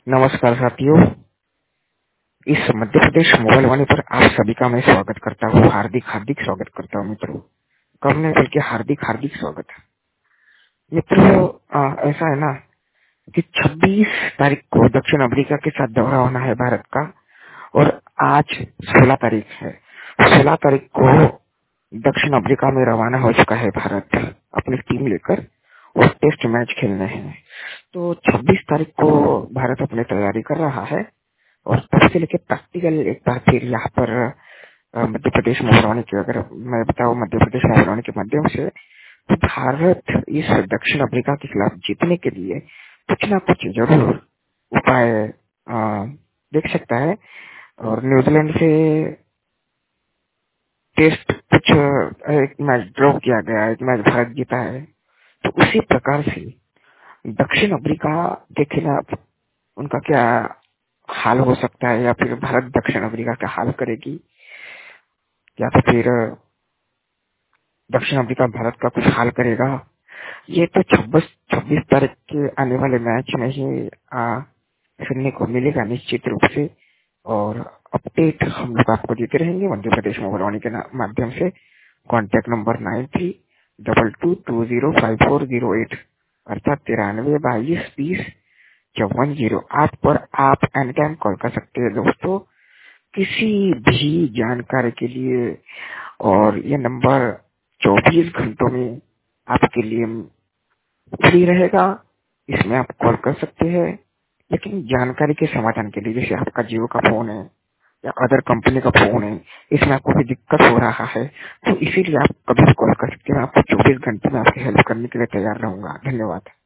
नमस्कार साथियों, इस मध्य प्रदेश मोबाइल वाणी पर आप सभी का मैं स्वागत करता हूँ। हार्दिक हार्दिक स्वागत करता हूँ मित्रों। कब नहीं बल्कि हार्दिक हार्दिक स्वागत है मित्रों। ऐसा है ना कि 26 तारीख को दक्षिण अफ्रीका के साथ दौरा होना है भारत का, और आज 16 तारीख है। 16 तारीख को दक्षिण अफ्रीका में रवाना हो चुका है भारत अपनी टीम लेकर, और टेस्ट मैच खेलने हैं। तो 26 तारीख को भारत अपनी तैयारी कर रहा है, और तब से लेकर प्रैक्टिकल एक बार फिर यहाँ पर मध्य प्रदेश मोहरवानी की, अगर मैं बताऊँ मध्य प्रदेश मोहरवानी के माध्यम से, तो भारत इस दक्षिण अफ्रीका के खिलाफ जीतने के लिए कुछ ना कुछ जरूर उपाय देख सकता है। और न्यूजीलैंड से टेस्ट कुछ एक मैच ड्रॉ किया गया, एक मैच भारत जीता है, तो उसी प्रकार से दक्षिण अफ्रीका के खिलाफ उनका क्या हाल हो सकता है, या फिर भारत दक्षिण अफ्रीका का हाल करेगी, या तो फिर दक्षिण अफ्रीका भारत का कुछ हाल करेगा। ये तो 26 तारीख के आने वाले मैच में ही सुनने को मिलेगा निश्चित रूप से। और अपडेट हम लोग आपको देते रहेंगे मध्य प्रदेश मोबाइल के माध्यम से। कॉन्टैक्ट नंबर 9322205408 अर्थात 93222054 आप पर आप एनी टाइम कॉल कर सकते हैं दोस्तों, किसी भी जानकारी के लिए। और ये नंबर 24 घंटों में आपके लिए फ्री रहेगा, इसमें आप कॉल कर सकते हैं। लेकिन जानकारी के समाधान के लिए, जैसे आपका जियो का फोन है या अदर कंपनी का फोन है, इसमें आपको भी दिक्कत हो रहा है, तो इसीलिए आप कभी भी कॉल कर सकते हैं। मैं आपको 24 घंटे में आपकी हेल्प करने के लिए तैयार रहूंगा। धन्यवाद।